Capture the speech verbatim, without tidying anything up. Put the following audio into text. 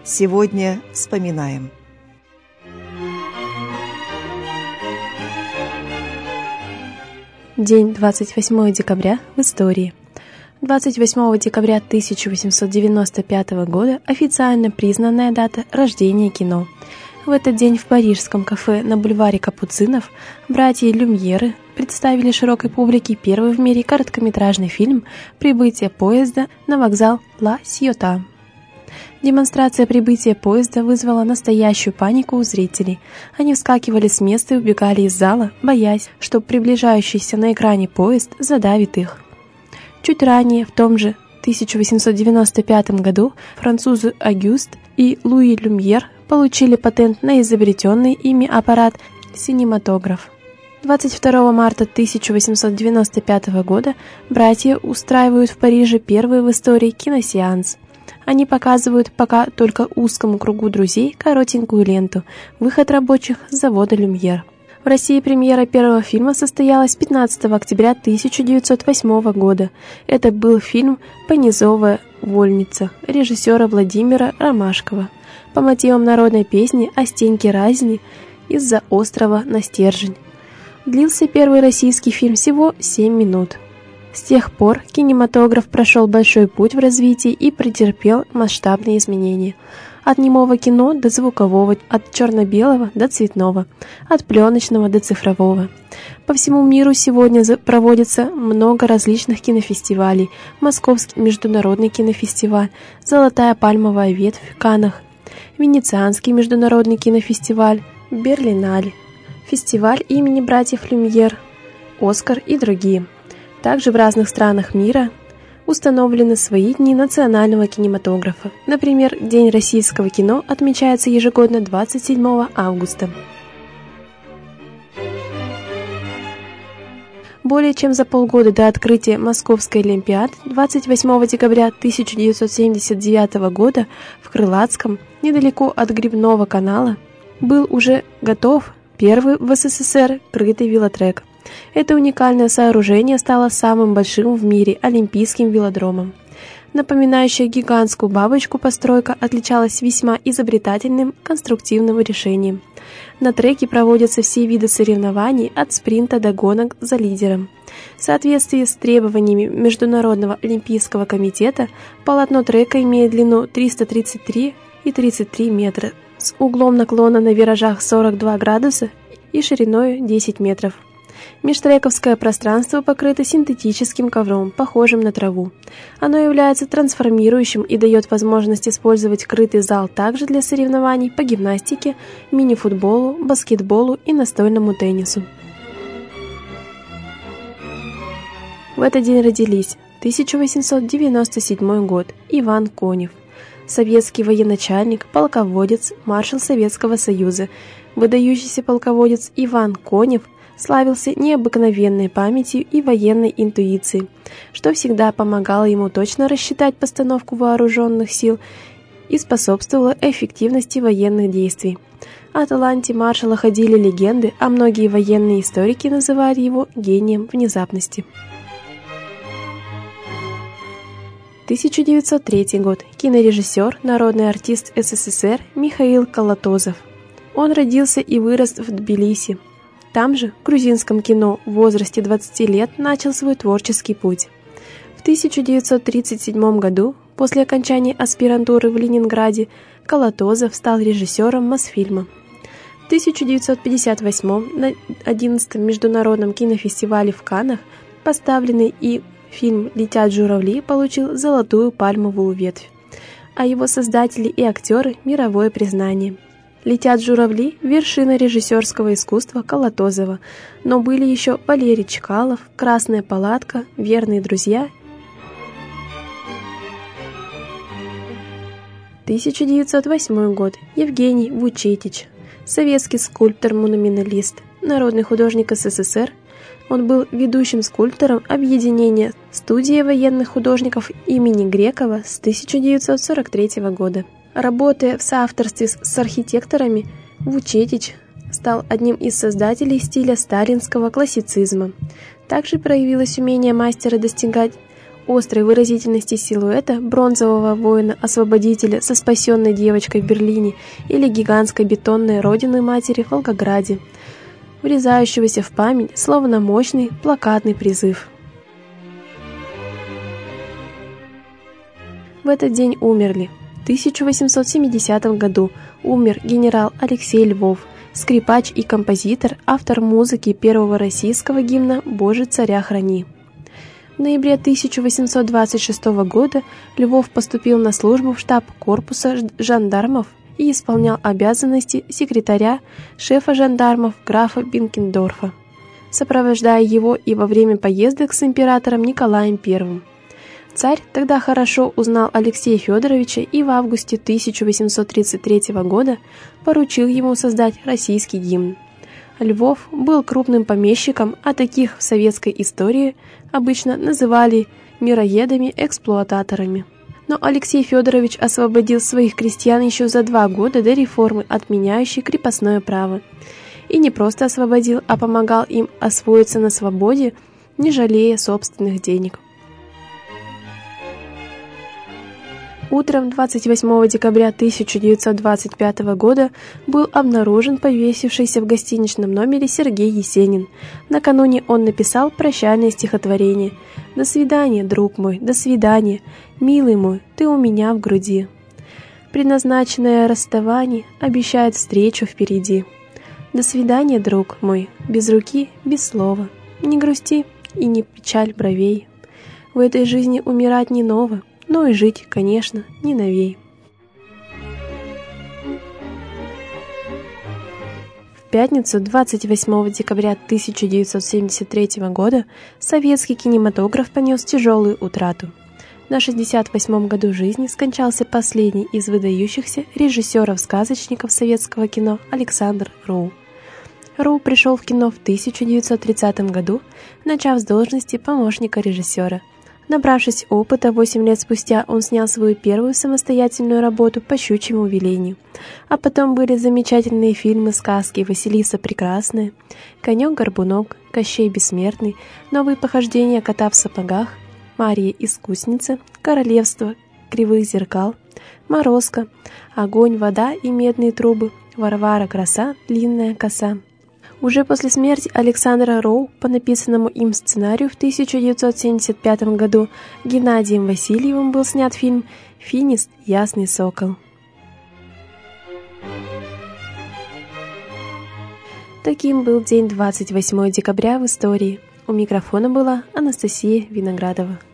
Сегодня вспоминаем. День двадцать восьмого декабря в истории. двадцать восьмого декабря тысяча восемьсот девяносто пятого года официально признанная дата рождения кино. В этот день в парижском кафе на бульваре Капуцинов братья Люмьеры представили широкой публике первый в мире короткометражный фильм «Прибытие поезда на вокзал Ла Сьота». Демонстрация прибытия поезда вызвала настоящую панику у зрителей. Они вскакивали с места и убегали из зала, боясь, что приближающийся на экране поезд задавит их. Чуть ранее, в том же тысяча восемьсот девяносто пятом году, французы Агюст и Луи Люмьер получили патент на изобретенный ими аппарат «Синематограф». двадцать второго марта тысяча восемьсот девяносто пятого года братья устраивают в Париже первый в истории киносеанс. Они показывают пока только узкому кругу друзей коротенькую ленту «Выход рабочих с завода Люмьер». В России премьера первого фильма состоялась пятнадцатого октября тысяча девятьсот восьмого года. Это был фильм «Понизовая вольница» режиссера Владимира Ромашкова по мотивам народной песни о Стеньке Разине «Из-за острова на стержень». Длился первый российский фильм всего семь минут. С тех пор кинематограф прошел большой путь в развитии и претерпел масштабные изменения. От немого кино до звукового, от черно-белого до цветного, от пленочного до цифрового. По всему миру сегодня проводится много различных кинофестивалей. Московский международный кинофестиваль, Золотая пальмовая ветвь в Каннах, Венецианский международный кинофестиваль, Берлинале, фестиваль имени братьев Люмьер, Оскар и другие. Также в разных странах мира установлены свои дни национального кинематографа. Например, День российского кино отмечается ежегодно двадцать седьмого августа. Более чем за полгода до открытия Московской Олимпиады двадцать восьмого декабря тысяча девятьсот семьдесят девятого года в Крылатском, недалеко от Грибного канала, был уже готов первый в СССР крытый велотрек. Это уникальное сооружение стало самым большим в мире олимпийским велодромом. Напоминающая гигантскую бабочку постройка отличалась весьма изобретательным конструктивным решением. На треке проводятся все виды соревнований от спринта до гонок за лидером. В соответствии с требованиями Международного олимпийского комитета полотно трека имеет длину триста тридцать три и тридцать три метра с углом наклона на виражах сорок два градуса и шириной десять метров. Межтрековское пространство покрыто синтетическим ковром, похожим на траву. Оно является трансформирующим и дает возможность использовать крытый зал также для соревнований по гимнастике, мини-футболу, баскетболу и настольному теннису. В этот день родились тысяча восемьсот девяносто седьмой год, Иван Конев, советский военачальник, полководец, маршал Советского Союза. Выдающийся полководец Иван Конев славился необыкновенной памятью и военной интуицией, что всегда помогало ему точно рассчитать постановку вооруженных сил и способствовало эффективности военных действий. О таланте маршала ходили легенды, а многие военные историки называют его гением внезапности. тысяча девятьсот третий год. Кинорежиссер, народный артист СССР Михаил Колотозов. Он родился и вырос в Тбилиси. Там же, в грузинском кино, в возрасте двадцати лет начал свой творческий путь. В тысяча девятьсот тридцать седьмом году, после окончания аспирантуры в Ленинграде, Колотозов стал режиссером Мосфильма. В тысяча девятьсот пятьдесят восьмом на одиннадцатом международном кинофестивале в Каннах поставленный и фильм «Летят журавли» получил золотую пальмовую ветвь, а его создатели и актеры – мировое признание. «Летят журавли» – вершина режиссерского искусства Колотозова, но были еще Валерий Чкалов, «Красная палатка», «Верные друзья». тысяча девятьсот восьмой год. Евгений Вучетич, советский скульптор-монументалист, народный художник СССР. Он был ведущим скульптором объединения «Студия военных художников имени Грекова» с тысяча девятьсот сорок третьего года. Работая в соавторстве с архитекторами, Вучетич стал одним из создателей стиля сталинского классицизма. Также проявилось умение мастера достигать острой выразительности силуэта бронзового воина-освободителя со спасенной девочкой в Берлине или гигантской бетонной родины матери в Волгограде, врезающегося в память, словно мощный плакатный призыв. В этот день умерли. В тысяча восемьсот семидесятом году умер генерал Алексей Львов, скрипач и композитор, автор музыки первого российского гимна «Боже, царя храни». В ноябре тысяча восемьсот двадцать шестого года Львов поступил на службу в штаб корпуса жандармов и исполнял обязанности секретаря шефа жандармов графа Бенкендорфа, сопровождая его и во время поездок с императором Николаем Первым. Царь тогда хорошо узнал Алексея Федоровича и в августе тысяча восемьсот тридцать третьего года поручил ему создать российский гимн. Львов был крупным помещиком, а таких в советской истории обычно называли мироедами-эксплуататорами. Но Алексей Федорович освободил своих крестьян еще за два года до реформы, отменяющей крепостное право. И не просто освободил, а помогал им освоиться на свободе, не жалея собственных денег. Утром двадцать восьмого декабря тысяча девятьсот двадцать пятого года был обнаружен повесившийся в гостиничном номере Сергей Есенин. Накануне он написал прощальное стихотворение: «До свидания, друг мой, до свидания, милый мой, ты у меня в груди. Предназначенное расставание обещает встречу впереди. До свидания, друг мой, без руки, без слова, не грусти и не печаль бровей. В этой жизни умирать не ново, но и жить, конечно, не новей». В пятницу двадцать восьмого декабря тысяча девятьсот семьдесят третьего года советский кинематограф понес тяжелую утрату. На шестьдесят восьмом году жизни скончался последний из выдающихся режиссеров-сказочников советского кино Александр Роу. Роу пришел в кино в тысяча девятьсот тридцатом году, начав с должности помощника режиссера. Набравшись опыта, восемь лет спустя он снял свою первую самостоятельную работу по щучьему велению. А потом были замечательные фильмы-сказки «Василиса Прекрасная», «Конек-горбунок», «Кощей Бессмертный», «Новые похождения кота в сапогах», «Мария Искусница», «Королевство кривых зеркал», «Морозко», «Огонь, вода и медные трубы», «Варвара краса, длинная коса». Уже после смерти Александра Роу по написанному им сценарию в тысяча девятьсот семьдесят пятом году Геннадием Васильевым был снят фильм «Финист. Ясный сокол». Таким был день двадцать восьмого декабря в истории. У микрофона была Анастасия Виноградова.